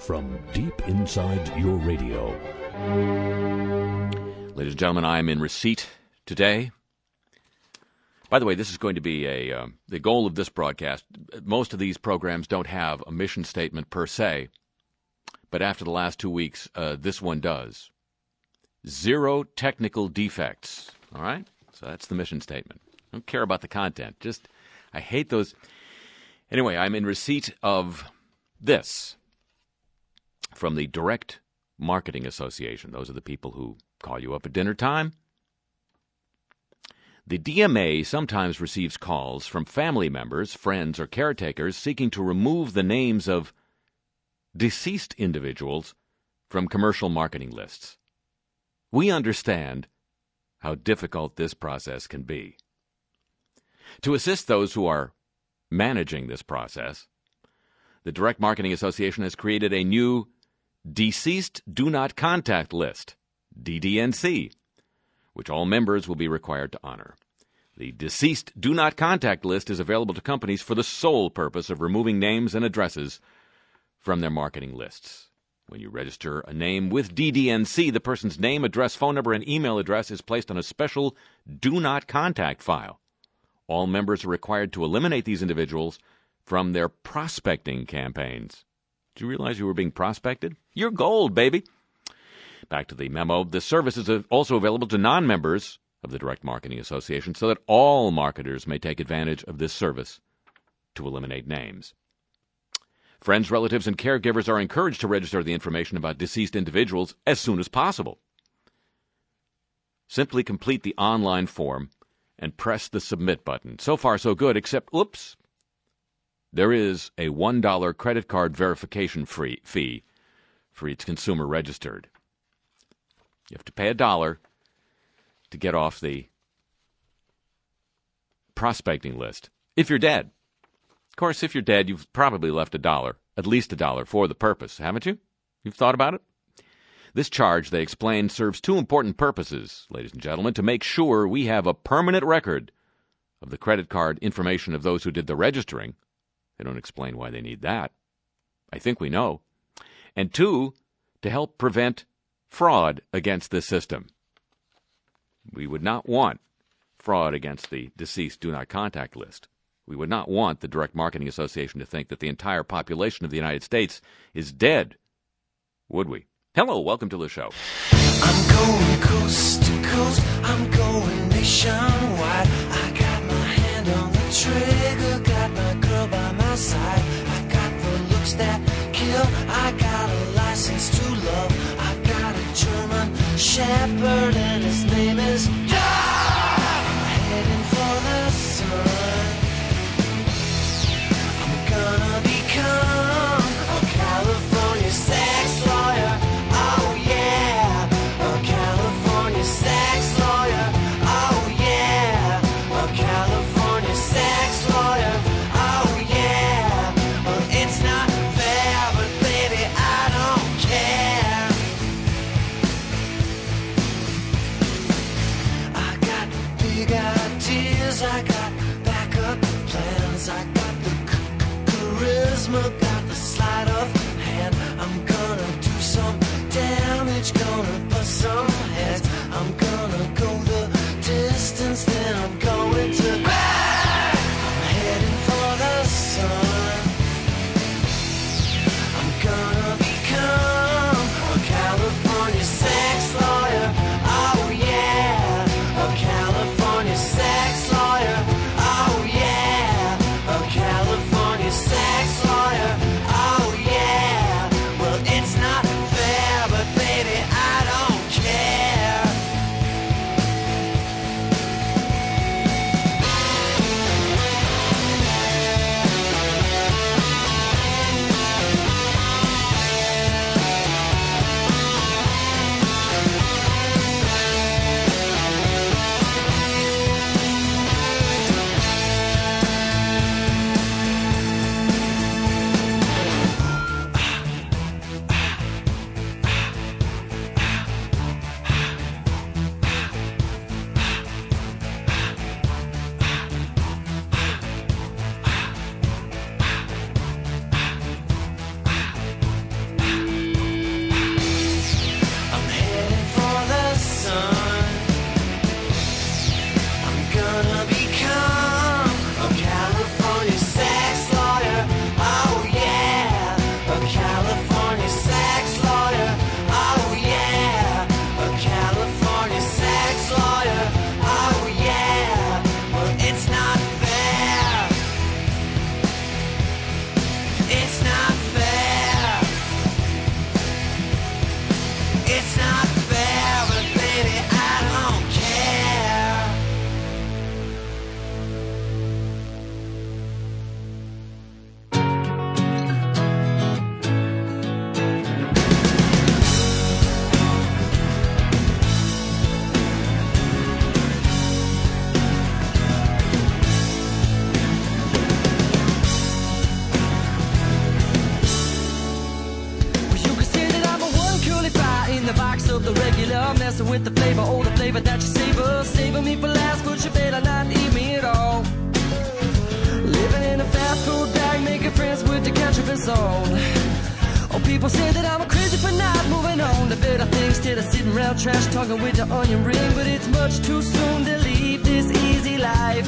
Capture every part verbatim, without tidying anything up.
from deep inside your radio. Ladies and gentlemen, I am in receipt today. By the way, this is going to be a uh, the goal of this broadcast. Most of these programs don't have a mission statement per se, but after the last two weeks, uh, this one does. Zero technical defects. All right? So that's the mission statement. I don't care about the content. Just, I hate those. Anyway, I'm in receipt of this from the Direct Marketing Association. Those are the people who call you up at dinner time. The D M A sometimes receives calls from family members, friends, or caretakers seeking to remove the names of deceased individuals from commercial marketing lists. We understand how difficult this process can be. To assist those who are managing this process, the Direct Marketing Association has created a new Deceased Do Not Contact List, D D N C, which all members will be required to honor. The Deceased Do Not Contact List is available to companies for the sole purpose of removing names and addresses from their marketing lists. When you register a name with D D N C, the person's name, address, phone number, and email address is placed on a special Do Not Contact file. All members are required to eliminate these individuals from their prospecting campaigns. Did you realize you were being prospected? You're gold, baby. Back to the memo. The service is also available to non-members of the Direct Marketing Association so that all marketers may take advantage of this service to eliminate names. Friends, relatives, and caregivers are encouraged to register the information about deceased individuals as soon as possible. Simply complete the online form and press the submit button. So far, so good, except, oops, there is a one dollar credit card verification free fee for each consumer registered. You have to pay a dollar to get off the prospecting list if you're dead. Of course, if you're dead, you've probably left a dollar, at least a dollar, for the purpose, haven't you? You've thought about it? This charge, they explain, serves two important purposes, ladies and gentlemen, to make sure we have a permanent record of the credit card information of those who did the registering. They don't explain why they need that. I think we know. And two, to help prevent fraud against this system. We would not want fraud against the Deceased Do Not Contact List. We would not want the Direct Marketing Association to think that the entire population of the United States is dead, would we? Hello, welcome to the show. I'm going coast to coast, I'm going nationwide. I got my hand on the trigger, got my girl by my side. I got the looks that kill, I got a license to love. I got a German shepherd and his name is Dog. I'm heading for the sun. I'm gonna become a California sex lawyer. Oh yeah, a California sex lawyer. Oh yeah, a California sex lawyer. Oh yeah, well it's not fair, but baby I don't care. I got big ideas, I got backup plans, I got the charisma, got the sleight of hand. I'm gonna do some damage, gonna bust some heads. I'm gonna go the distance, then I'm going to bang! I'm heading for the sun. I'm gonna become a California sex lawyer. Oh yeah, a California sex lawyer. Oh yeah, a California sex lawyer. start messing with the flavor, oh, the flavor that you savor. Savor me for last, but you better not eat me at all. Living in a fast food bag, making friends with the ketchup and salt. Oh, people say that I'm crazy for not moving on to better things instead of sitting around trash talking with the onion ring. But it's much too soon to leave this easy life.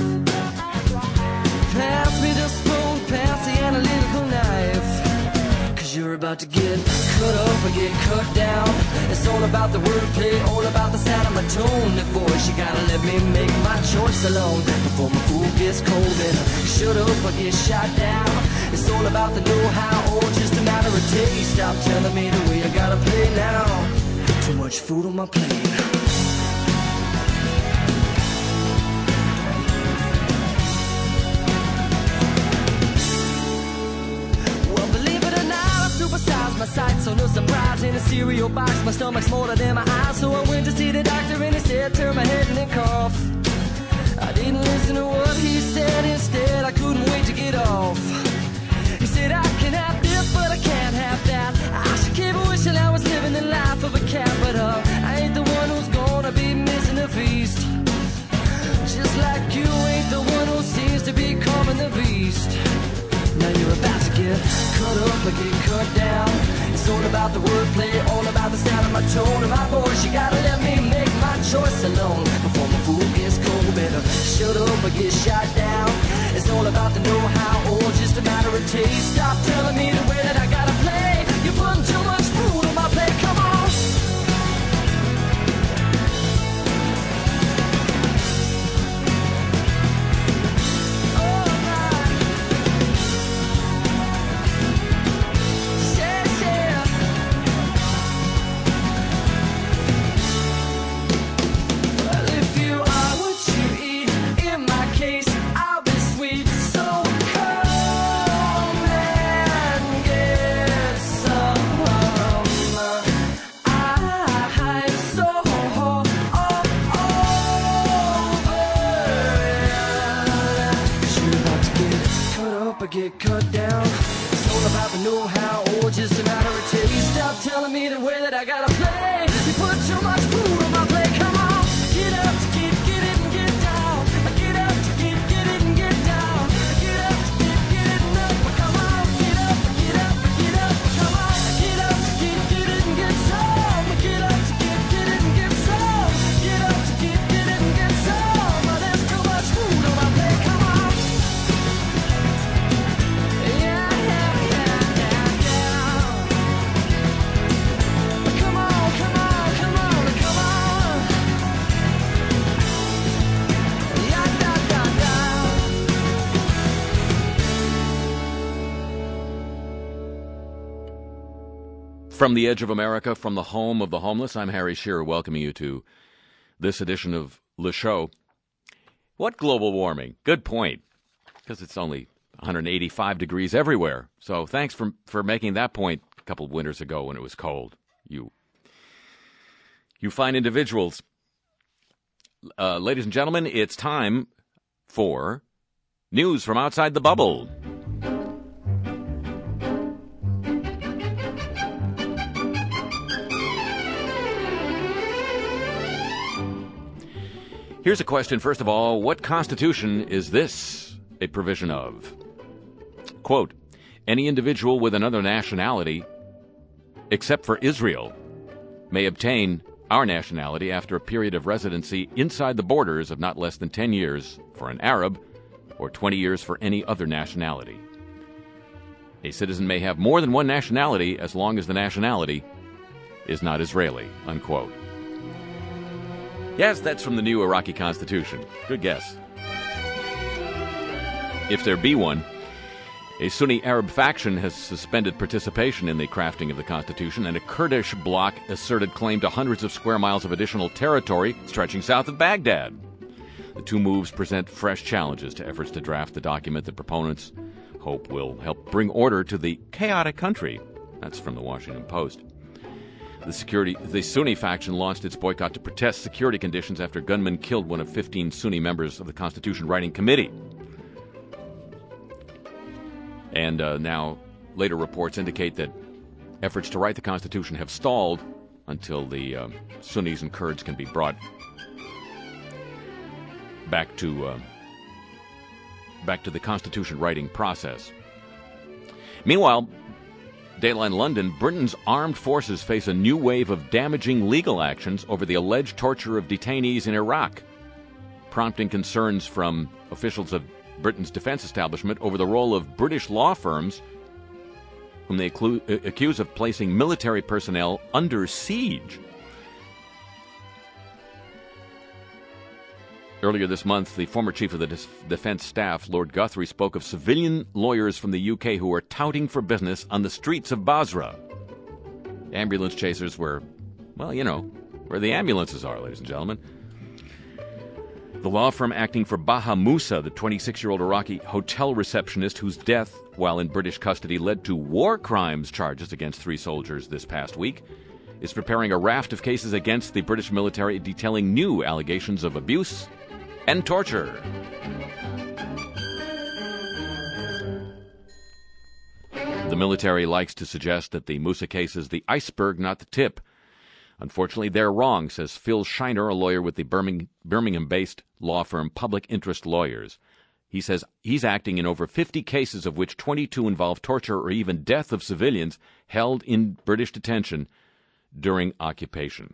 Pass me the spoon, pass the analytical knife. Cause you're about to get cut up or get cut down. It's all about the wordplay, all about the sound of my tone. The voice, you gotta let me make my choice alone before my food gets cold and shut up or get shot down. It's all about the know-how, or just a matter of taste. Stop telling me the way I gotta play now. Too much food on my plate. My sight, so no surprise in a cereal box. My stomach's smaller than my eyes, so I went to see the doctor and he said, turn my head and then cough. I didn't listen to what he said, instead I couldn't wait to get off. He said, I can have this, but I can't have that. I should keep wishing I was living the life of a cat, but uh, I ain't the one who's gonna be missing the feast. Just like you ain't the one who seems to be calming the beast. Now you're about to get cut up or get cut down. It's all about the wordplay, all about the sound of my tone and my voice. You gotta let me make my choice alone before my food gets cold. Better shut up or get shot down. It's all about the know-how, or just a matter of taste. Stop telling me the way that I gotta play. You're putting too much food on my plate, come on. Get cut down. It's all about the know-how, or just a matter of taste. Stop telling me the way that I gotta play. You put too much food on my plate. Come on, get up to get, get it and get down. Get up to get, get it and get down. Get up to get, get it and up. Come on, get up, get up, get up. Come on, get up to get, get it and get some. Get up to get, get it and get some. Get up to get, get it and get some. There's too much food on my plate. Come on. From the edge of America, from the home of the homeless, I'm Harry Shearer, welcoming you to this edition of Le Show. What global warming? Good point, because it's only one hundred eighty-five degrees everywhere. So thanks for for making that point a couple of winters ago when it was cold. You, you fine individuals. Uh, ladies and gentlemen, it's time for news from outside the bubble. Here's a question, first of all. What constitution is this a provision of? Quote, any individual with another nationality, except for Israel, may obtain our nationality after a period of residency inside the borders of not less than ten years for an Arab or twenty years for any other nationality. A citizen may have more than one nationality as long as the nationality is not Israeli, unquote. Yes, that's from the new Iraqi constitution. Good guess. If there be one, a Sunni Arab faction has suspended participation in the crafting of the constitution, and a Kurdish bloc asserted claim to hundreds of square miles of additional territory stretching south of Baghdad. The two moves present fresh challenges to efforts to draft the document that proponents hope will help bring order to the chaotic country. That's from the Washington Post. The security, the Sunni faction launched its boycott to protest security conditions after gunmen killed one of fifteen Sunni members of the Constitution Writing Committee. And uh, now, later reports indicate that efforts to write the Constitution have stalled until the uh, Sunnis and Kurds can be brought back to uh, back to the constitution writing process. Meanwhile, Dateline London, Britain's armed forces face a new wave of damaging legal actions over the alleged torture of detainees in Iraq, prompting concerns from officials of Britain's defense establishment over the role of British law firms whom they acclu- accuse of placing military personnel under siege. Earlier this month, the former chief of the defense staff, Lord Guthrie, spoke of civilian lawyers from the U K who were touting for business on the streets of Basra. Ambulance chasers were, well, you know, where the ambulances are, ladies and gentlemen. The law firm acting for Baha Musa, the twenty-six-year-old Iraqi hotel receptionist whose death while in British custody led to war crimes charges against three soldiers this past week, is preparing a raft of cases against the British military, detailing new allegations of abuse and torture. The military likes to suggest that the Musa case is the iceberg, not the tip. Unfortunately, they're wrong, says Phil Shiner, a lawyer with the Birmingham-based law firm Public Interest Lawyers. He says he's acting in over fifty cases, of which twenty-two involve torture or even death of civilians held in British detention during occupation.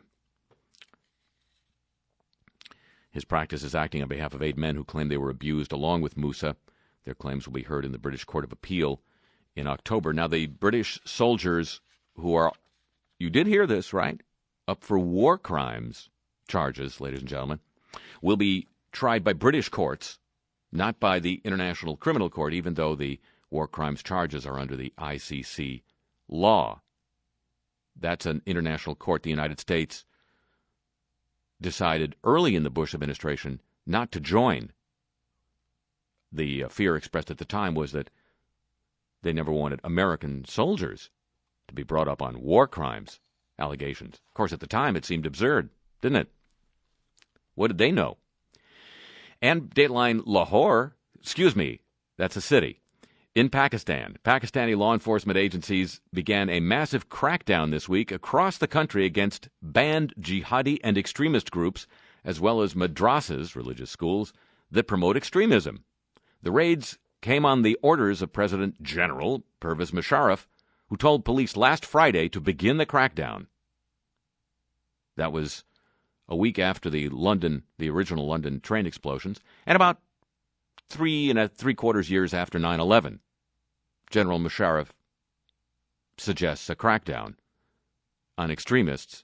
His practice is acting on behalf of eight men who claim they were abused along with Musa. Their claims will be heard in the British Court of Appeal in October. Now, the British soldiers who are, you did hear this, right? Up for war crimes charges, ladies and gentlemen, will be tried by British courts, not by the International Criminal Court, even though the war crimes charges are under the I C C law. That's an international court. The United States decided early in the Bush administration not to join. The uh, fear expressed at the time was that they never wanted American soldiers to be brought up on war crimes allegations. Of course, at the time, it seemed absurd, didn't it? What did they know? And Dateline Lahore, excuse me, that's a city, in Pakistan. Pakistani law enforcement agencies began a massive crackdown this week across the country against banned jihadi and extremist groups, as well as madrasas, religious schools, that promote extremism. The raids came on the orders of President General Pervez Musharraf, who told police last Friday to begin the crackdown. That was a week after the London, the original London train explosions, and about three and a three quarters years after nine eleven. General Musharraf suggests a crackdown on extremists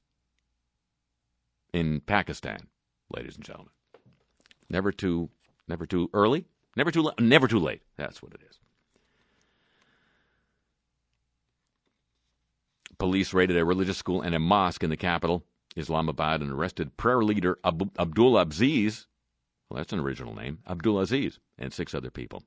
in Pakistan, ladies and gentlemen. Never too, never too early, never too, never too late. That's what it is. Police raided a religious school and a mosque in the capital, Islamabad, and arrested prayer leader Ab- Abdul Aziz, well, that's an original name, Abdul Aziz, and six other people.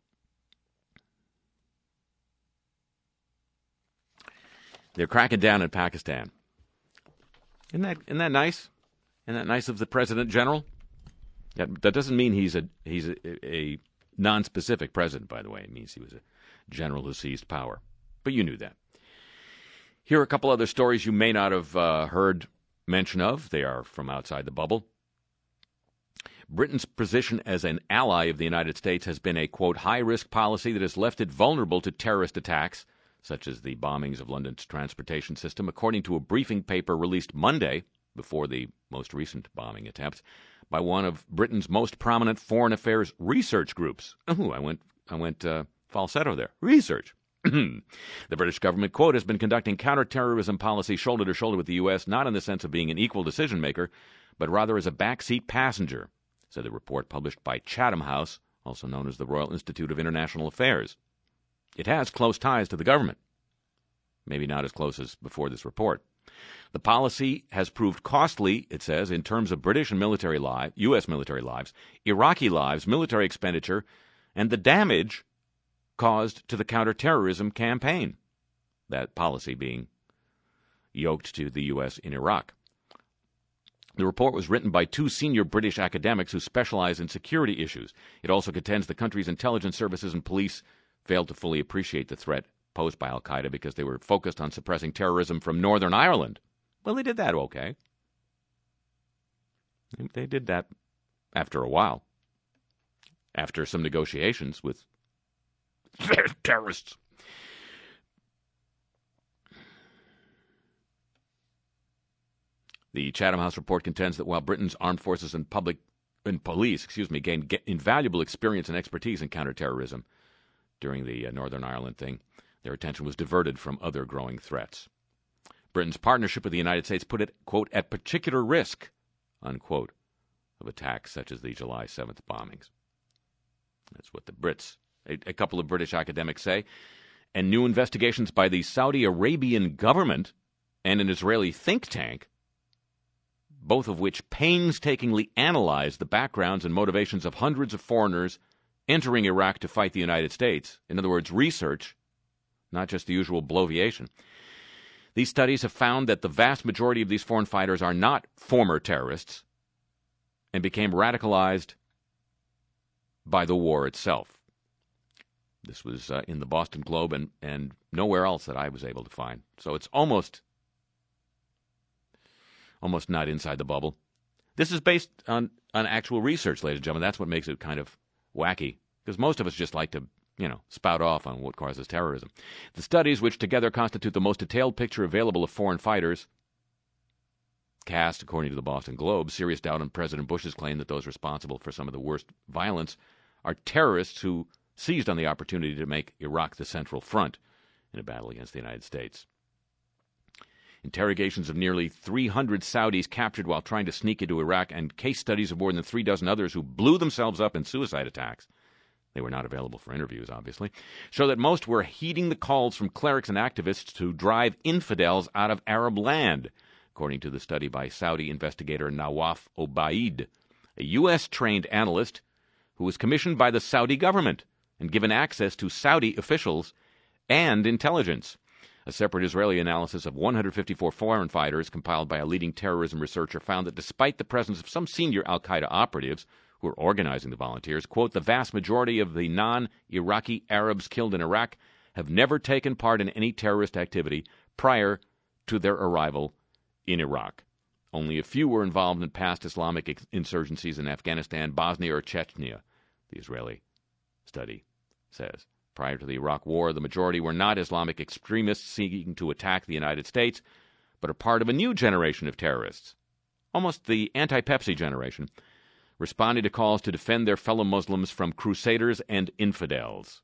They're cracking down in Pakistan. Isn't that, isn't that nice? Isn't that nice of the President General? That, that doesn't mean he's a he's a, a non-specific president, by the way. It means he was a general who seized power. But you knew that. Here are a couple other stories you may not have uh, heard mention of. They are from outside the bubble. Britain's position as an ally of the United States has been a, quote, high-risk policy that has left it vulnerable to terrorist attacks, such as the bombings of London's transportation system, according to a briefing paper released Monday, before the most recent bombing attempts, by one of Britain's most prominent foreign affairs research groups. Ooh, I went, I went uh, falsetto there. Research. The British government, quote, has been conducting counterterrorism policy shoulder to shoulder with the U S, not in the sense of being an equal decision maker, but rather as a backseat passenger, said the report published by Chatham House, also known as the Royal Institute of International Affairs. It has close ties to the government. Maybe not as close as before this report. The policy has proved costly, it says, in terms of British and military lives, U S military lives, Iraqi lives, military expenditure, and the damage caused to the counterterrorism campaign, that policy being yoked to the U S in Iraq. The report was written by two senior British academics who specialize in security issues. It also contends the country's intelligence services and police failed to fully appreciate the threat posed by al-Qaeda because they were focused on suppressing terrorism from Northern Ireland. Well, they did that okay. They did that after a while. After some negotiations with terrorists. The Chatham House report contends that while Britain's armed forces and public and police, excuse me, gained invaluable experience and expertise in counterterrorism during the uh, Northern Ireland thing, their attention was diverted from other growing threats. Britain's partnership with the United States put it, quote, at particular risk, unquote, of attacks such as the July seventh bombings. That's what the Brits, a, a couple of British academics say. And new investigations by the Saudi Arabian government and an Israeli think tank, both of which painstakingly analyzed the backgrounds and motivations of hundreds of foreigners entering Iraq to fight the United States. In other words, research, not just the usual bloviation. These studies have found that the vast majority of these foreign fighters are not former terrorists and became radicalized by the war itself. This was uh, in the Boston Globe and, and nowhere else that I was able to find. So it's almost, almost not inside the bubble. This is based on, on actual research, ladies and gentlemen. That's what makes it kind of wacky, because most of us just like to, you know, spout off on what causes terrorism. The studies, which together constitute the most detailed picture available of foreign fighters, cast, according to the Boston Globe, serious doubt on President Bush's claim that those responsible for some of the worst violence are terrorists who seized on the opportunity to make Iraq the central front in a battle against the United States. Interrogations of nearly three hundred Saudis captured while trying to sneak into Iraq and case studies of more than three dozen others who blew themselves up in suicide attacks — they were not available for interviews, obviously — show that most were heeding the calls from clerics and activists to drive infidels out of Arab land, according to the study by Saudi investigator Nawaf Obaid, a U S-trained analyst who was commissioned by the Saudi government and given access to Saudi officials and intelligence. A separate Israeli analysis of one hundred fifty-four foreign fighters compiled by a leading terrorism researcher found that despite the presence of some senior al-Qaeda operatives who were organizing the volunteers, quote, the vast majority of the non-Iraqi Arabs killed in Iraq have never taken part in any terrorist activity prior to their arrival in Iraq. Only a few were involved in past Islamic insurgencies in Afghanistan, Bosnia, or Chechnya, the Israeli study says. Prior to the Iraq War, the majority were not Islamic extremists seeking to attack the United States, but are part of a new generation of terrorists, almost the anti-Pepsi generation, responding to calls to defend their fellow Muslims from crusaders and infidels.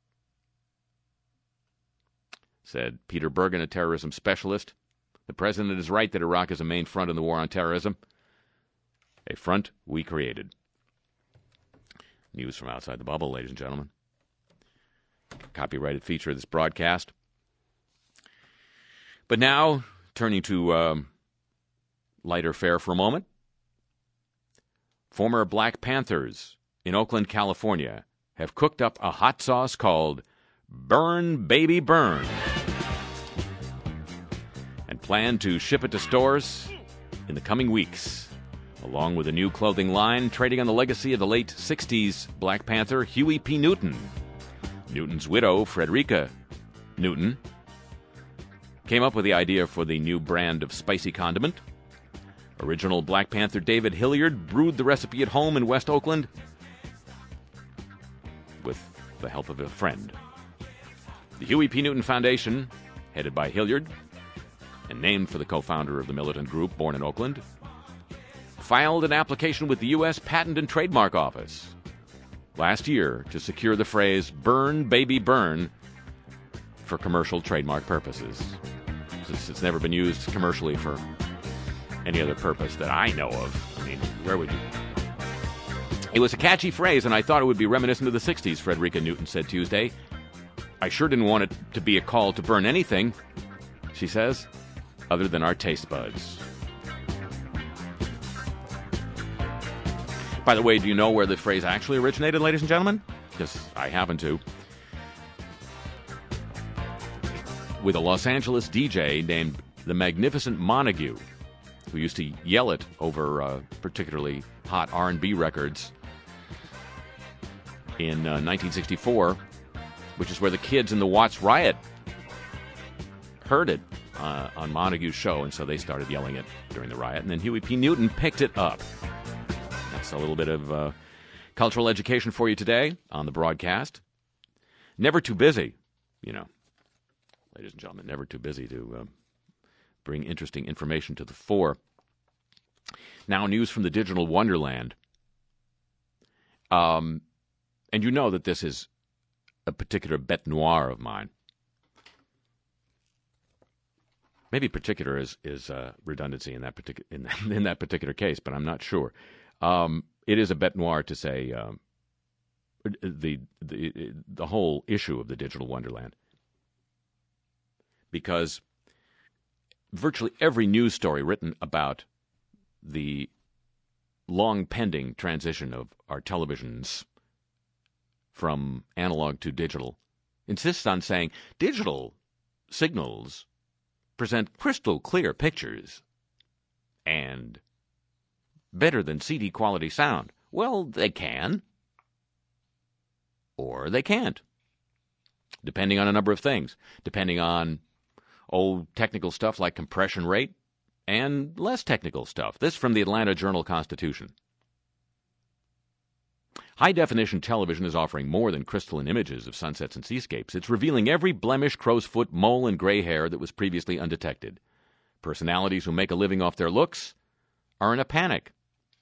Said Peter Bergen, a terrorism specialist. The president is right that Iraq is a main front in the war on terrorism, a front we created. News from outside the bubble, ladies and gentlemen. Copyrighted feature of this broadcast. But now, turning to um, lighter fare for a moment. Former Black Panthers in Oakland, California, have cooked up a hot sauce called Burn Baby Burn and plan to ship it to stores in the coming weeks, along with a new clothing line trading on the legacy of the late sixties Black Panther Huey P. Newton. Newton's widow, Frederica Newton, came up with the idea for the new brand of spicy condiment. Original Black Panther David Hilliard brewed the recipe at home in West Oakland with the help of a friend. The Huey P. Newton Foundation, headed by Hilliard and named for the co-founder of the militant group born in Oakland, filed an application with the U S Patent and Trademark Office last year to secure the phrase "Burn Baby Burn" for commercial trademark purposes. It's, it's never been used commercially for any other purpose that I know of. I mean, where would you? It was a catchy phrase, and I thought it would be reminiscent of the sixties, Frederica Newton said Tuesday. I sure didn't want it to be a call to burn anything, she says, other than our taste buds. By the way, do you know where the phrase actually originated, ladies and gentlemen? Because I happen to. With a Los Angeles D J named the Magnificent Montague, who used to yell it over uh, particularly hot R and B records in uh, nineteen sixty-four, which is where the kids in the Watts riot heard it uh, on Montague's show, and so they started yelling it during the riot. And then Huey P. Newton picked it up. That's a little bit of uh, cultural education for you today on the broadcast. Never too busy, you know, ladies and gentlemen, never too busy to uh, bring interesting information to the fore. Now, news from the digital wonderland. Um, and you know that this is a particular bête noire of mine. Maybe particular is is uh, redundancy in that particular in, in that particular case, but I'm not sure. Um, it is a bête noire to say um, the the the whole issue of the digital wonderland, because virtually every news story written about the long pending transition of our televisions from analog to digital insists on saying digital signals present crystal clear pictures and better than C D quality sound. Well, they can. Or they can't. Depending on a number of things. Depending on old technical stuff like compression rate and less technical stuff. This from the Atlanta Journal-Constitution. High-definition television is offering more than crystalline images of sunsets and seascapes. It's revealing every blemish, crow's foot, mole, and gray hair that was previously undetected. Personalities who make a living off their looks are in a panic.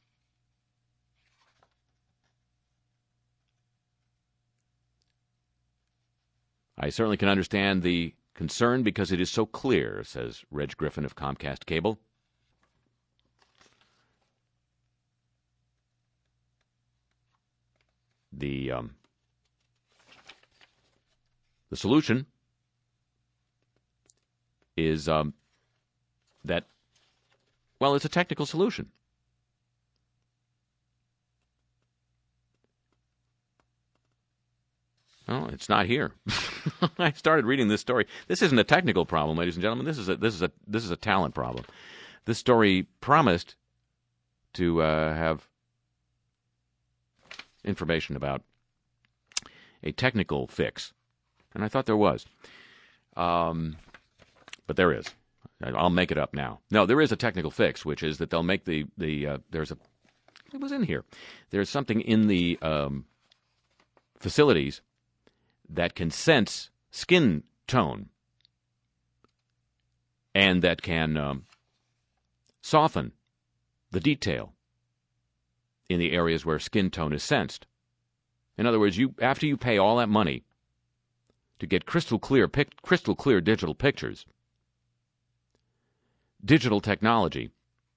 I certainly can understand the concern because it is so clear, says Reg Griffin of Comcast Cable. The um, the solution is um, that, well, it's a technical solution. Oh, it's not here. I started reading this story. This isn't a technical problem, ladies and gentlemen. This is a this is a this is a talent problem. This story promised to uh, have information about a technical fix, and I thought there was, um, but there is. I'll make it up now. No, there is a technical fix, which is that they'll make the the uh, there's a it was in here. There's something in the um, facilities that can sense skin tone and that can um, soften the detail in the areas where skin tone is sensed. In other words, you after you pay all that money to get crystal clear, pic, crystal clear digital pictures, digital technology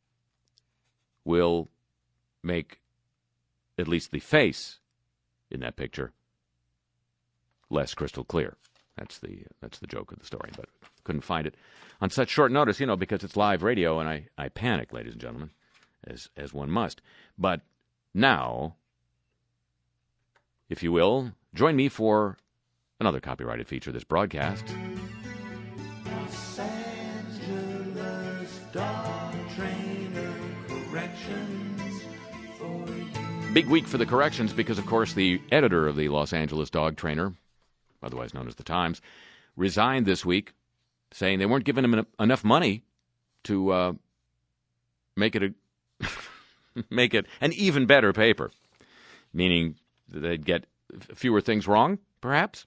will make at least the face in that picture less crystal clear. That's the that's the joke of the story, but couldn't find it on such short notice, you know, because it's live radio, and I, I panic, ladies and gentlemen, as as one must. But now, if you will, join me for another copyrighted feature of this broadcast. Los Angeles Dog Trainer Corrections for you. Big week for the corrections because, of course, the editor of the Los Angeles Dog Trainer, otherwise known as the Times, resigned this week, saying they weren't giving him en- enough money to uh, make it a make it an even better paper, meaning they'd get fewer things wrong, perhaps.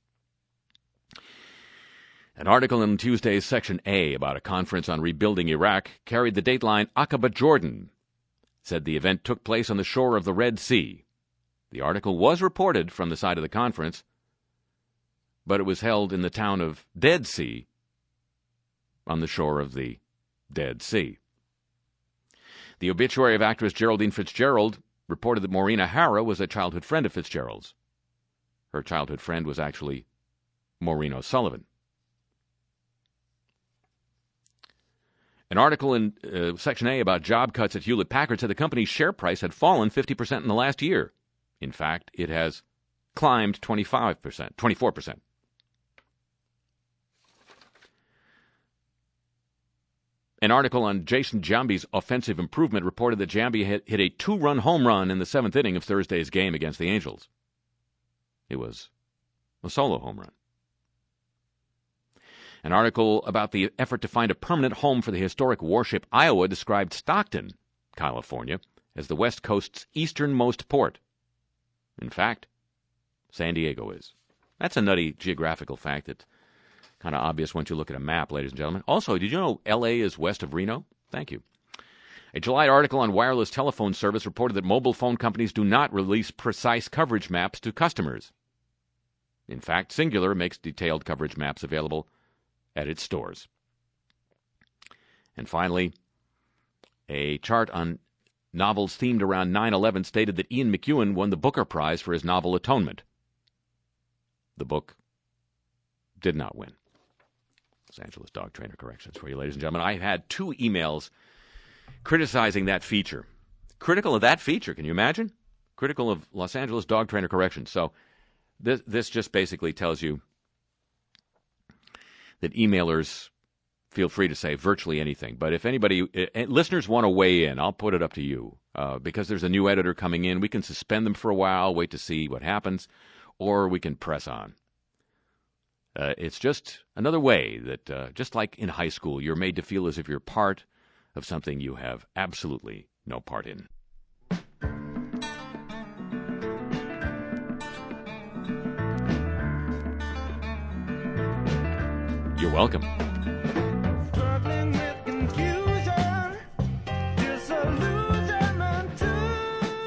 An article in Tuesday's Section A about a conference on rebuilding Iraq carried the dateline Aqaba Jordan, said the event took place on the shore of the Red Sea. The article was reported from the site of the conference, but it was held in the town of Dead Sea on the shore of the Dead Sea. The obituary of actress Geraldine Fitzgerald reported that Maureen O'Hara was a childhood friend of Fitzgerald's. Her childhood friend was actually Maureen O'Sullivan. An article in uh, Section A about job cuts at Hewlett-Packard said the company's share price had fallen fifty percent in the last year. In fact, it has climbed twenty-five percent, twenty-four percent. An article on Jason Giambi's offensive improvement reported that Giambi hit, hit a two-run home run in the seventh inning of Thursday's game against the Angels. It was a solo home run. An article about the effort to find a permanent home for the historic warship Iowa described Stockton, California, as the West Coast's easternmost port. In fact, San Diego is. That's a nutty geographical fact that's kind of obvious once you look at a map, ladies and gentlemen. Also, did you know L A is west of Reno? Thank you. A July article on wireless telephone service reported that mobile phone companies do not release precise coverage maps to customers. In fact, Cingular makes detailed coverage maps available at its stores. And finally, a chart on novels themed around nine eleven stated that Ian McEwan won the Booker Prize for his novel Atonement. The book did not win. Los Angeles Dog Trainer corrections for you, ladies and gentlemen. I had two emails criticizing that feature. Critical of that feature, can you imagine? Critical of Los Angeles Dog Trainer corrections. So this, this just basically tells you that emailers feel free to say virtually anything. But if anybody, uh, listeners want to weigh in, I'll put it up to you. Uh, because there's a new editor coming in, we can suspend them for a while, wait to see what happens, or we can press on. Uh, it's just another way that, uh, just like in high school, you're made to feel as if you're part of something you have absolutely no part in. You're welcome. Struggling with confusion, disillusionment too.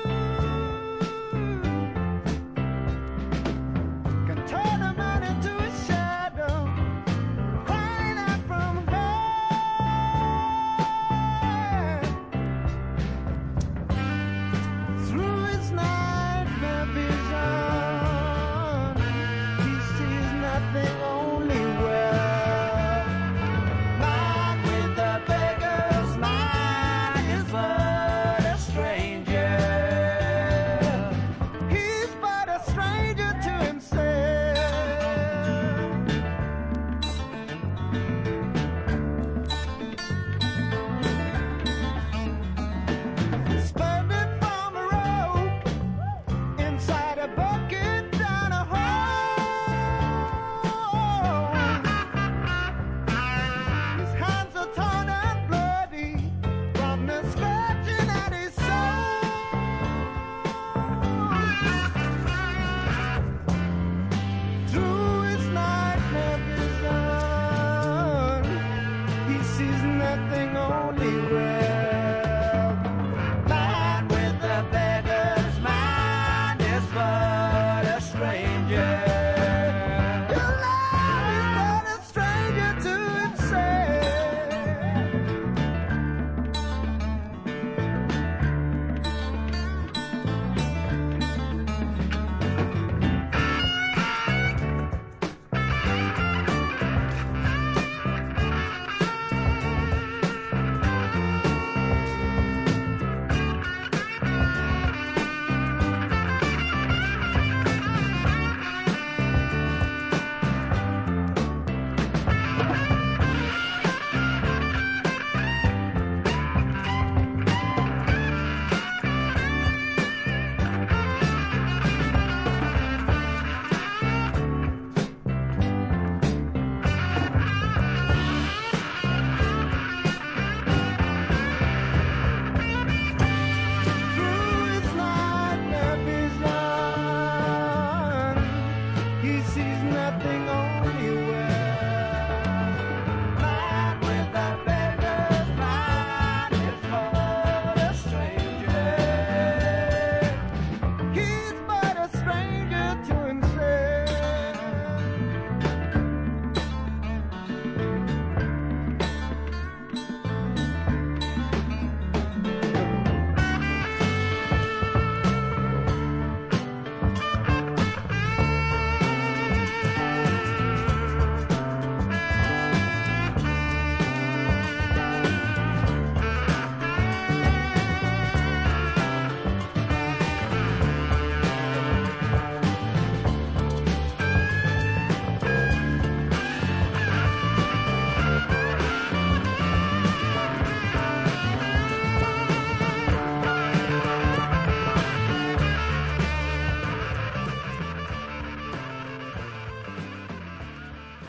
Can turn a man into a shadow, crying out from bed. Through his nightmare vision, he sees nothing, only well.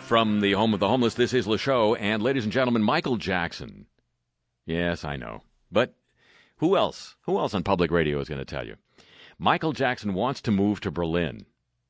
from the home of the homeless, this is Le Show, and ladies and gentlemen, Michael Jackson. Yes, I know. But who else? Who else on public radio is going to tell you? Michael Jackson wants to move to Berlin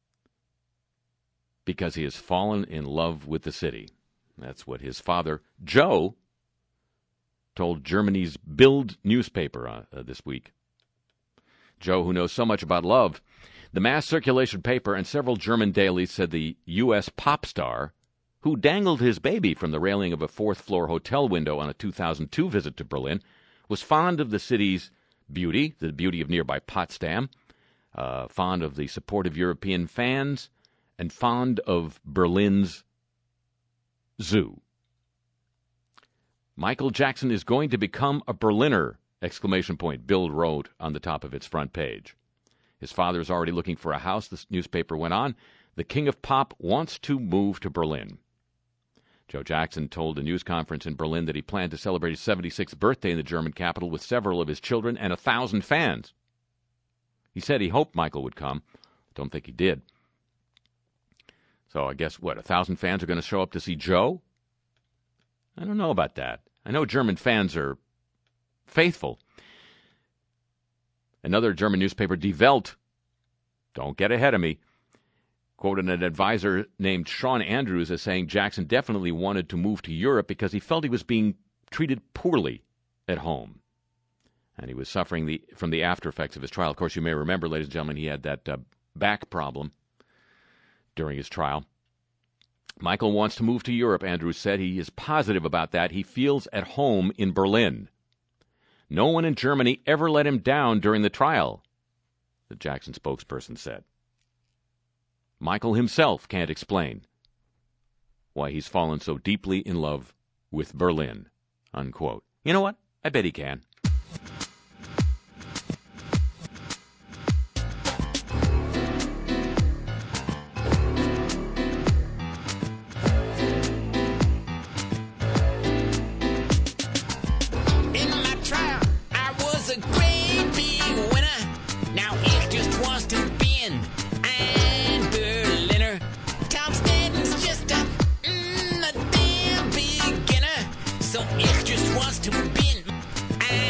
because he has fallen in love with the city. That's what his father, Joe, told Germany's Bild newspaper uh, uh, this week. Joe, who knows so much about love, the mass circulation paper and several German dailies said the U S pop star, who dangled his baby from the railing of a fourth-floor hotel window on a two thousand two visit to Berlin, was fond of the city's beauty, the beauty of nearby Potsdam, uh, fond of the support of European fans, and fond of Berlin's zoo. Michael Jackson is going to become a Berliner, exclamation point, Bild wrote on the top of its front page. His father is already looking for a house, the newspaper went on. The king of pop wants to move to Berlin. Joe Jackson told a news conference in Berlin that he planned to celebrate his seventy-sixth birthday in the German capital with several of his children and a thousand fans. He said he hoped Michael would come. Don't think he did. So I guess, what, a thousand fans are going to show up to see Joe? I don't know about that. I know German fans are faithful. Another German newspaper, Die Welt, don't get ahead of me, quoted an advisor named Sean Andrews as saying Jackson definitely wanted to move to Europe because he felt he was being treated poorly at home. And he was suffering the from the after effects of his trial. Of course, you may remember, ladies and gentlemen, he had that uh, back problem during his trial. Michael wants to move to Europe, Andrews said. He is positive about that. He feels at home in Berlin. No one in Germany ever let him down during the trial, the Jackson spokesperson said. Michael himself can't explain why he's fallen so deeply in love with Berlin, unquote. You know what? I bet he can. So ich just wants to bin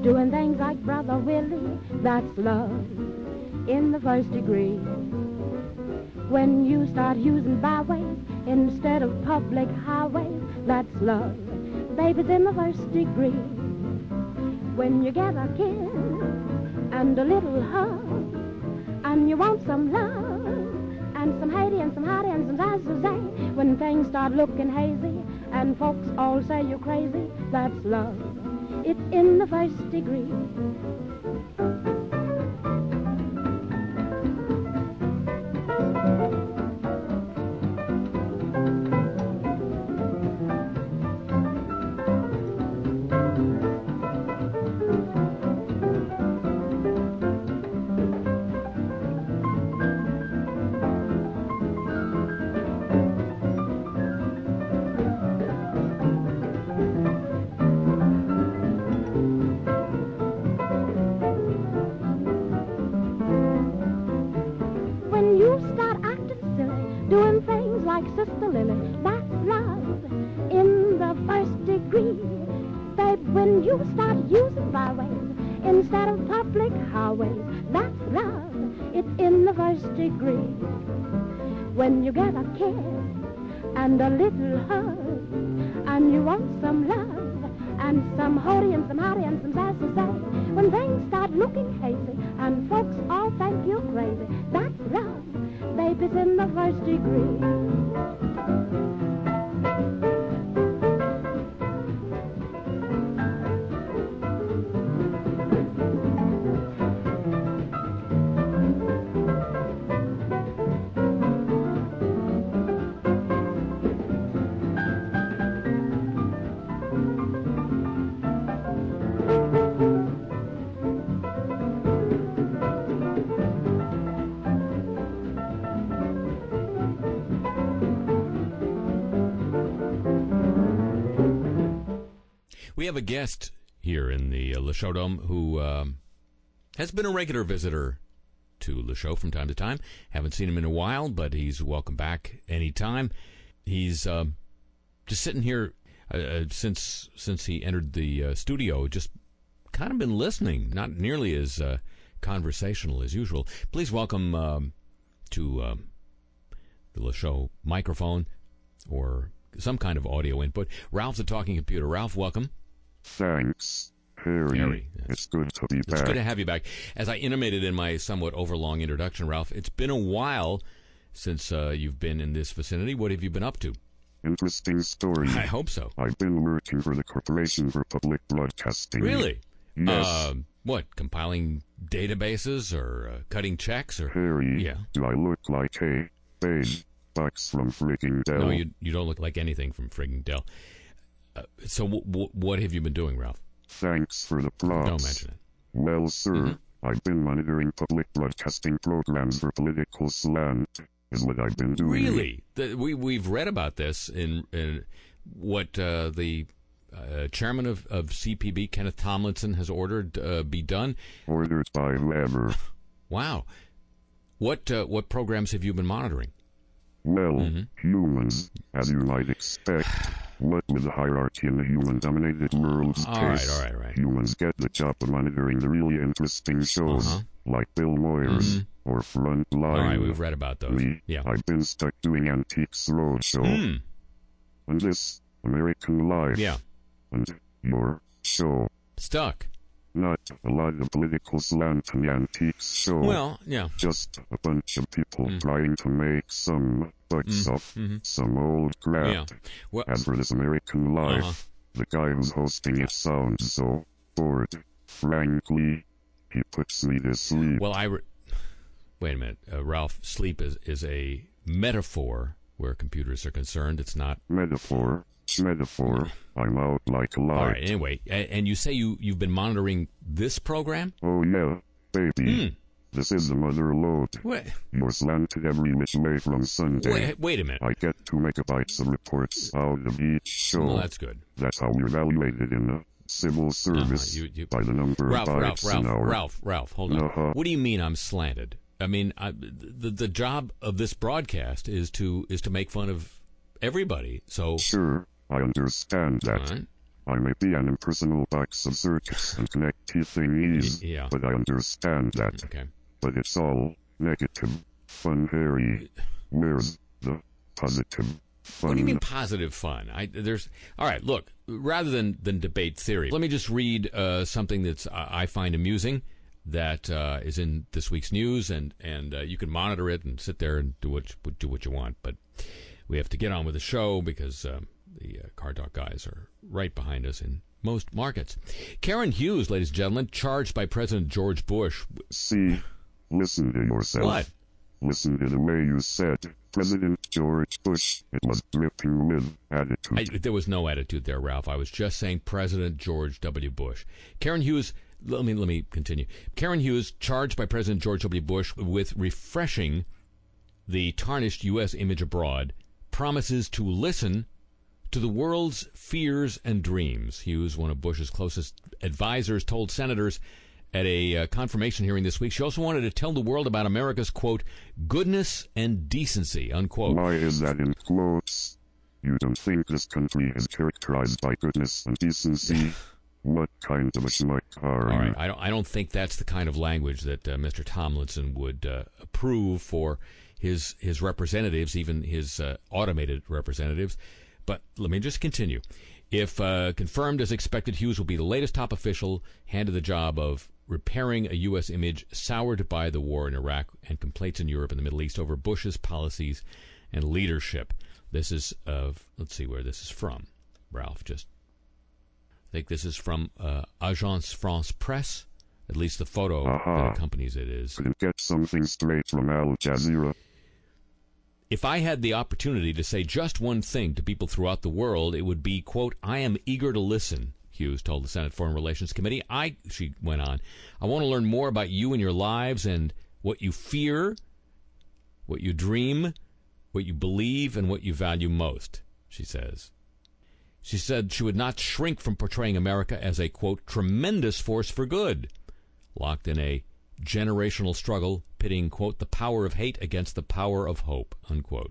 doing things like Brother Willie, that's love in the first degree. When you start using byways instead of public highways, that's love, baby's in the first degree. When you get a kiss and a little hug, and you want some love, and some Haiti and some Heidi and some Zazazay, when things start looking hazy, and folks all say you're crazy, that's love, it's in the first degree. Sister Lily, that's love in the first degree. Babe, when you start using byways instead of public highways, that's love, it's in the first degree. When you get a kiss and a little hug, and you want some love, and some Hody and some Howdy and some Sassy, when things start looking hazy, and folks all think you crazy, that's love, baby's in the first degree. We have a guest here in the uh, Le Show Dome who um, has been a regular visitor to Le Show from time to time. Haven't seen him in a while, but he's welcome back anytime. He's uh, just sitting here uh, since since he entered the uh, studio, just kind of been listening, not nearly as uh, conversational as usual. Please welcome um, to um, the Le Show microphone or some kind of audio input, Ralph the Talking Computer. Ralph, welcome. Thanks, Harry. Harry. It's good to be It's back. good to have you back. As I intimated in my somewhat overlong introduction, Ralph, it's been a while since uh, you've been in this vicinity. What have you been up to? Interesting story. I hope so. I've been working for the Corporation for Public Broadcasting. Really? Yes. Uh, what, compiling databases or uh, cutting checks? Or Harry, yeah. do I look like a beige box from frigging Dell? No, you you don't look like anything from frigging Dell. Uh, so w- w- what have you been doing, Ralph? Thanks for the props. Don't mention it. Well, sir, Mm-hmm. I've been monitoring public broadcasting programs for political slant, is what I've been doing. Really? The, we, we've read about this in, in what uh, the uh, chairman of, of C P B, Kenneth Tomlinson, has ordered uh, be done. Ordered by Weber. Wow. What, uh, what programs have you been monitoring? Well, Mm-hmm. humans, as you might expect, what with the hierarchy in the human-dominated world's All right, case, all right, all right. humans get the job of monitoring the really interesting shows, Uh-huh. like Bill Moyers or Frontline. All right, we've read about those. Me, Yeah. I've been stuck doing Antiques Roadshow, Hmm. and this, American Life, Yeah. and your show. Stuck. Not a lot of political slant in the Antiques show. Well, yeah. Just a bunch of people trying to make some bucks off some old crap. Mm. Yeah. Well, As for this American Life, Uh-huh. the guy who's hosting it sounds so bored. Frankly, he puts me to sleep. well, I. Re- Wait a minute, uh, Ralph. Sleep is is a metaphor where computers are concerned. It's not. Metaphor, metaphor, I'm out like a light. All right. Anyway, a- and you say you you've been monitoring this program? Oh yeah, baby. Hmm. This is the mother load. Wait. You're slanted every which way from Sunday. Wait, wait a minute. I get two megabytes of reports out of each show. Well, that's good. That's how we're evaluated in the civil service Uh-huh, you- you- by the number Ralph, of Ralph, bytes Ralph, an hour. Ralph, Ralph, hold on. Uh-huh. What do you mean I'm slanted? I mean, I, the the job of this broadcast is to is to make fun of everybody. So, Sure, I understand that. all right. I may be an impersonal box of circuits and connecty thingies, Y- yeah. but I understand that. Okay. But it's all negative. Fun, Harry. Where's the positive fun? What do you mean positive fun? I, there's all right. Look, rather than, than debate theory, let me just read uh, something that's uh, I find amusing that uh, is in this week's news, and and uh, you can monitor it and sit there and do what do what you want. But we have to get on with the show because um, the uh, Car Talk guys are right behind us in most markets. Karen Hughes, ladies and gentlemen, charged by President George Bush. See, listen to yourself. What? Listen to the way you said President George Bush. It was dripping with attitude. I, there was no attitude there, Ralph. I was just saying President George W. Bush. Karen Hughes, let me let me continue. Karen Hughes, charged by President George W. Bush with refreshing the tarnished U S image abroad, promises to listen to the world's fears and dreams. Hughes, one of Bush's closest advisors, told senators at a uh, confirmation hearing this week. She also wanted to tell the world about America's, quote, goodness and decency, unquote. Why is that in quotes? You don't think this country is characterized by goodness and decency? What kind of a schmuck are you? All right, I don't, I don't think that's the kind of language that uh, Mister Tomlinson would uh, approve for his his representatives, even his uh, automated representatives. But let me just continue. If uh, confirmed as expected, Hughes will be the latest top official handed the job of repairing a U S image soured by the war in Iraq and complaints in Europe and the Middle East over Bush's policies and leadership. This is of, let's see where this is from, Ralph. Just I think this is from uh, Agence France Presse. At least the photo Uh-huh. that accompanies it is. Couldn't get something straight from Al Jazeera. If I had the opportunity to say just one thing to people throughout the world, it would be, quote, I am eager to listen, Hughes told the Senate Foreign Relations Committee. I, she went on, I want to learn more about you and your lives and what you fear, what you dream, what you believe, and what you value most, she says. She said she would not shrink from portraying America as a, quote, tremendous force for good, locked in a generational struggle pitting, quote, the power of hate against the power of hope, unquote.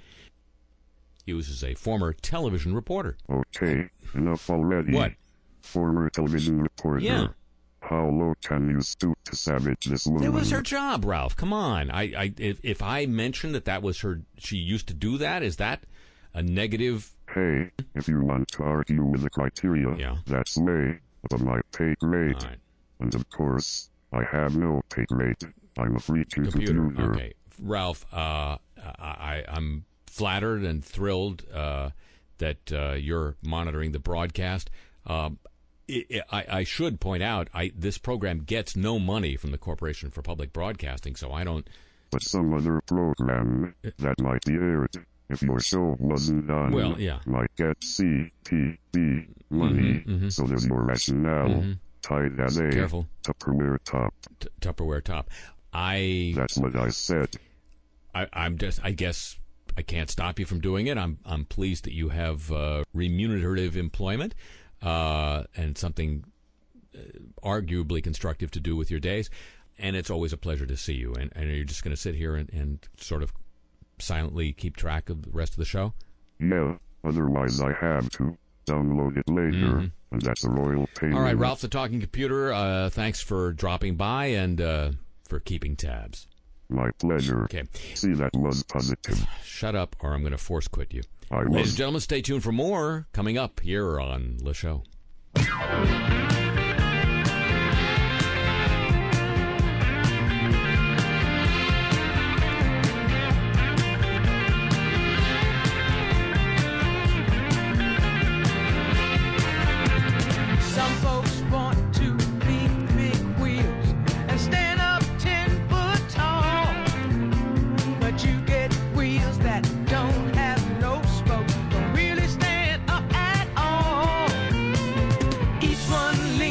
Hughes is a former television reporter. Okay, enough already. What? Former television reporter. Yeah. How low can you stoop to savage this woman? It was her job, Ralph. Come on. I, I, if, if I mentioned that that was her, she used to do that, is that a negative? Hey, if you want to argue with the criteria, Yeah. that's way above my pay grade. All right. And of course, I have no pay grade. I'm a freaking Computer. computer. Okay. Ralph, uh, I, I'm flattered and thrilled uh, that uh, you're monitoring the broadcast. Um, I, I, I should point out, I, this program gets no money from the Corporation for Public Broadcasting, so I don't... But some other program that might be aired, if your show wasn't on, Well, yeah. might get C P B money. Mhm, mhm. So there's your rationale. Mhm. Tied as a Careful. Tupperware top. T- Tupperware top. I... That's what I said. I, I'm just, I guess I can't stop you from doing it. I'm, I'm pleased that you have uh, remunerative employment uh, and something uh, arguably constructive to do with your days. And it's always a pleasure to see you. And, and are you just going to sit here and, and sort of silently keep track of the rest of the show? Yeah, otherwise I have to download it later, Mhm. and that's a royal payment. All right, Ralph the Talking Computer, uh, thanks for dropping by and uh, for keeping tabs. My pleasure. Okay. See, that was positive. Shut up or I'm going to force quit you. I Ladies was and gentlemen, stay tuned for more coming up here on Le Show. Some folks want to be big wheels and stand up ten foot tall. But you get wheels that don't have no spokes, don't really stand up at all. Each one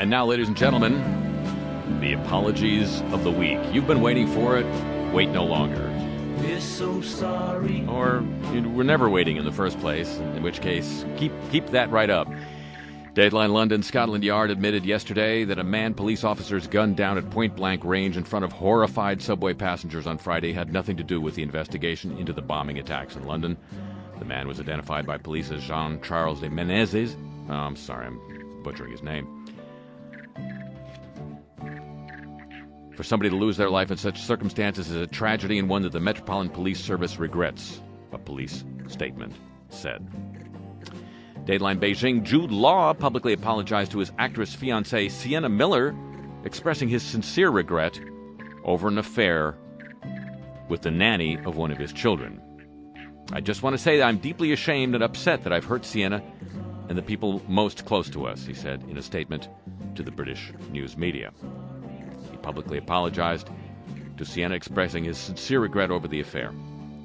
And now, ladies and gentlemen, the apologies of the week. You've been waiting for it. Wait no longer. We're so sorry. Or you we're never waiting in the first place, in which case, keep keep that right up. Dateline London Scotland Yard admitted yesterday that a man police officers gunned down at point-blank range in front of horrified subway passengers on Friday had nothing to do with the investigation into the bombing attacks in London. The man was identified by police as Jean-Charles de Menezes. Oh, I'm sorry, I'm butchering his name. For somebody to lose their life in such circumstances is a tragedy and one that the Metropolitan Police Service regrets, a police statement said. Dateline Beijing, Jude Law publicly apologized to his actress fiancée Sienna Miller, expressing his sincere regret over an affair with the nanny of one of his children. I just want to say that I'm deeply ashamed and upset that I've hurt Sienna and the people most close to us, he said in a statement to the British news media. He publicly apologized to Sienna, expressing his sincere regret over the affair.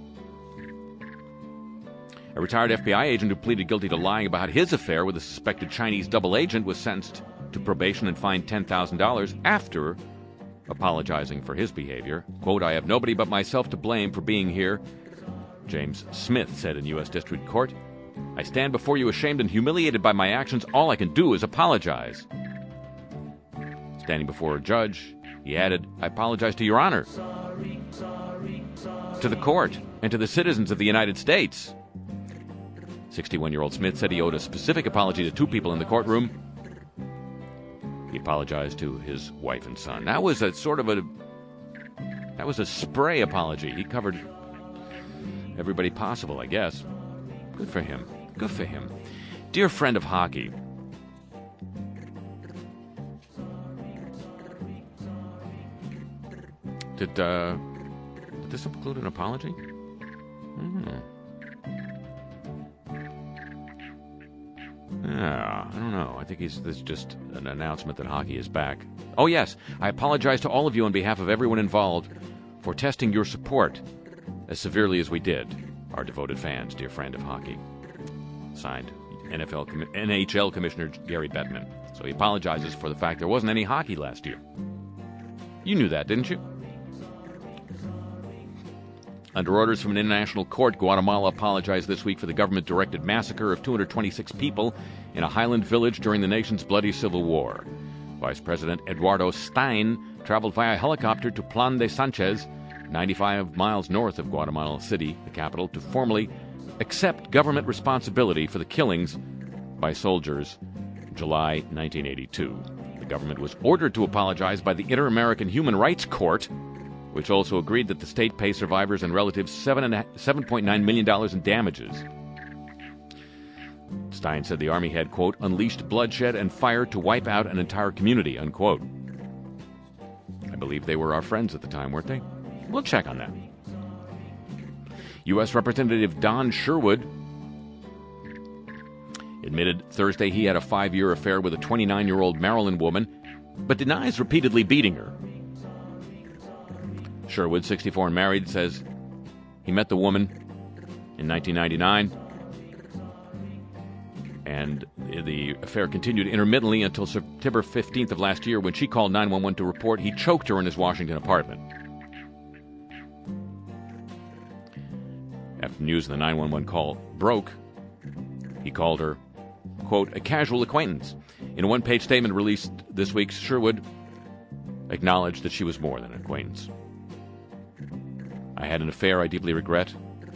A retired F B I agent who pleaded guilty to lying about his affair with a suspected Chinese double agent was sentenced to probation and fined ten thousand dollars after apologizing for his behavior. Quote, I have nobody but myself to blame for being here, James Smith said in U S District Court. I stand before you ashamed and humiliated by my actions. All I can do is apologize. Standing before a judge, he added, I apologize to Your Honor, to the court, and to the citizens of the United States. sixty-one-year-old Smith said he owed a specific apology to two people in the courtroom. He apologized to his wife and son. That was a sort of a, that was a spray apology. He covered everybody possible, I guess. Good for him. Good for him. Dear friend of hockey, did, uh, did this include an apology? Hmm. Yeah, I don't know. I think he's, this is just an announcement that hockey is back. Oh, yes. I apologize to all of you on behalf of everyone involved for testing your support as severely as we did. Our devoted fans, dear friend of hockey. Signed, N F L, N H L Commissioner Gary Bettman. So he apologizes for the fact there wasn't any hockey last year. You knew that, didn't you? Under orders from an international court, Guatemala apologized this week for the government-directed massacre of two hundred twenty-six people in a highland village during the nation's bloody civil war. Vice President Eduardo Stein traveled via helicopter to Plan de Sanchez, ninety-five miles north of Guatemala City, the capital, to formally accept government responsibility for the killings by soldiers in July nineteen eighty-two. The government was ordered to apologize by the Inter-American Human Rights Court, which also agreed that the state pay survivors and relatives seven point nine million dollars in damages. Stein said the Army had, quote, unleashed bloodshed and fire to wipe out an entire community, unquote. I believe they were our friends at the time, weren't they? We'll check on that. U S Representative Don Sherwood admitted Thursday he had a five-year affair with a twenty-nine-year-old Maryland woman, but denies repeatedly beating her. Sherwood, sixty-four and married, says he met the woman in nineteen ninety-nine, and the affair continued intermittently until September fifteenth of last year when she called nine one one to report he choked her in his Washington apartment. After news of the nine one one call broke, he called her, quote, a casual acquaintance. In a one-page statement released this week, Sherwood acknowledged that she was more than an acquaintance. I had an affair I deeply regret.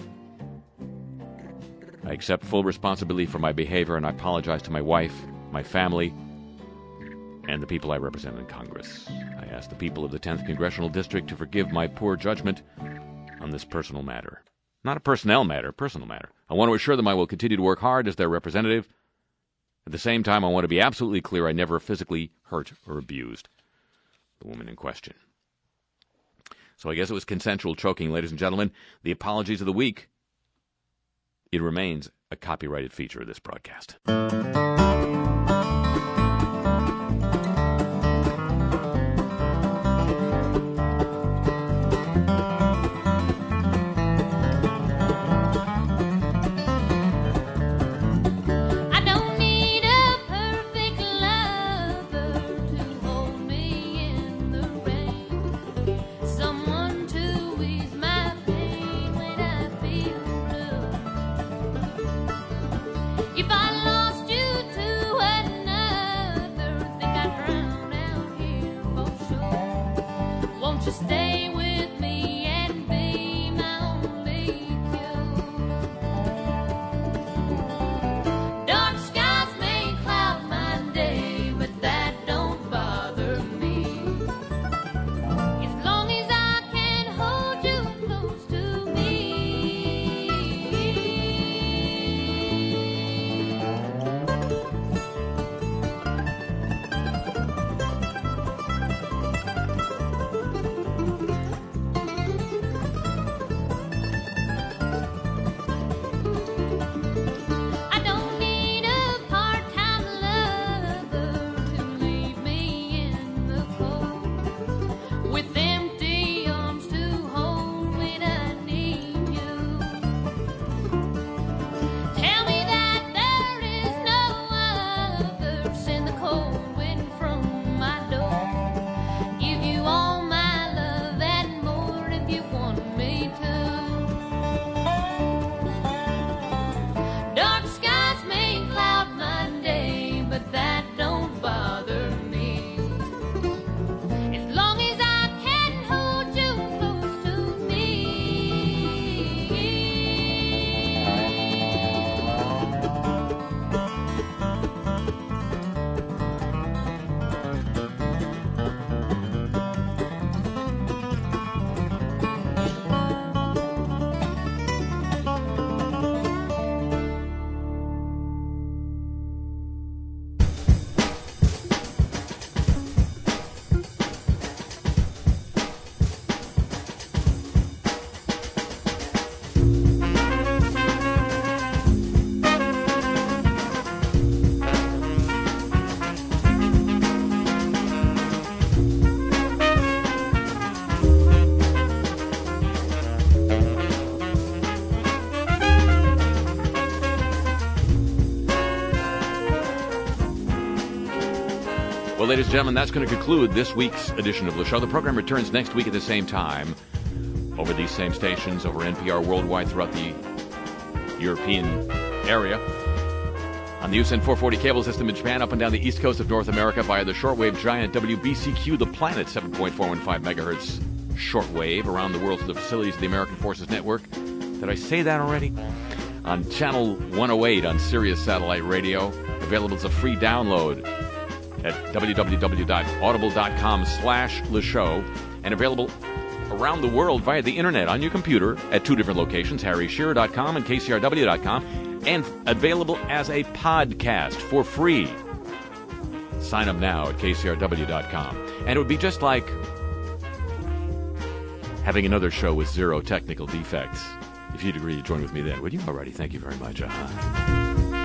I accept full responsibility for my behavior, and I apologize to my wife, my family, and the people I represent in Congress. I ask the people of the tenth Congressional District to forgive my poor judgment on this personal matter. Not a personnel matter, personal matter. I want to assure them I will continue to work hard as their representative. At the same time, I want to be absolutely clear I never physically hurt or abused the woman in question. So I guess it was consensual choking, ladies and gentlemen. The apologies of the week. It remains a copyrighted feature of this broadcast. I don't need a perfect lover. Well, ladies and gentlemen, that's going to conclude this week's edition of the show. The program returns next week at the same time over these same stations, over N P R worldwide throughout the European area, on the U S N four forty cable system in Japan, up and down the east coast of North America via the shortwave giant W B C Q, the planet, seven point four one five megahertz shortwave, around the world to the facilities of the American Forces Network. Did I say that already? On channel one oh eight on Sirius Satellite Radio, available as a free download at www.audible.com slash the show, and available around the world via the internet on your computer at two different locations, harry shearer dot com and k c r w dot com, and available as a podcast for free. Sign up now at k c r w dot com. And it would be just like having another show with zero technical defects. If you'd agree to join with me then, would you? Alrighty, thank you very much. Uh-huh.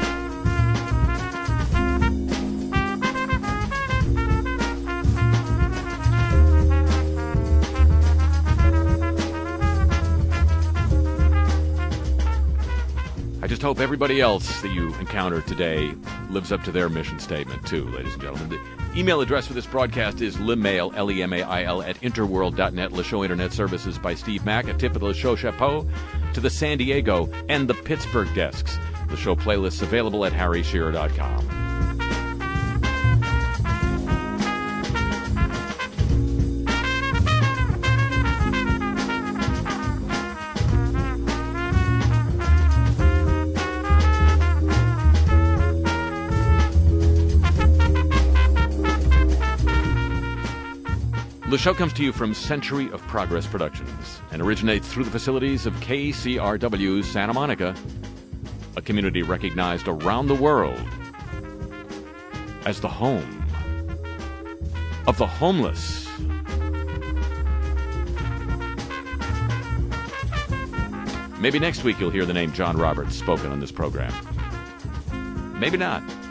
I just hope everybody else that you encounter today lives up to their mission statement, too, ladies and gentlemen. The email address for this broadcast is lemail, L E M A I L, at interworld dot net. LeShow Internet Services by Steve Mack. A tip of the LeShow Chapeau to the San Diego and the Pittsburgh desks. The show playlists available at harry shearer dot com. The show comes to you from Century of Progress Productions and originates through the facilities of K C R W Santa Monica, a community recognized around the world as the home of the homeless. Maybe next week you'll hear the name John Roberts spoken on this program. Maybe not.